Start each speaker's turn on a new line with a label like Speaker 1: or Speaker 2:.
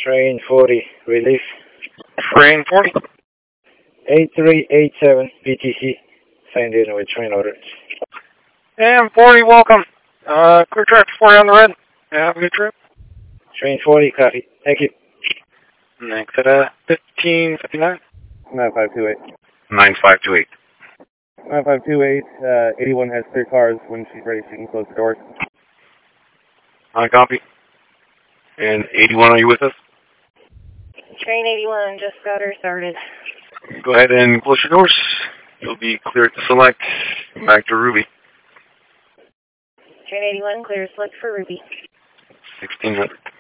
Speaker 1: Train 40, relief.
Speaker 2: Train 40.
Speaker 1: 8387, BTC. Signed in with train order.
Speaker 2: And 40, welcome. Clear track 40 on the red. Have a good trip.
Speaker 1: Train 40, copy. Thank you.
Speaker 2: Next at 1559.
Speaker 1: 9528.
Speaker 2: 9528.
Speaker 1: 9528, 81 has 3 cars. When she's ready, she can close the doors.
Speaker 2: On copy. And 81, are you with us?
Speaker 3: Train 81 just got her started.
Speaker 2: Go ahead and close your doors. You'll be cleared to select. Back to Ruby.
Speaker 3: Train 81 clear select for Ruby.
Speaker 2: 1600.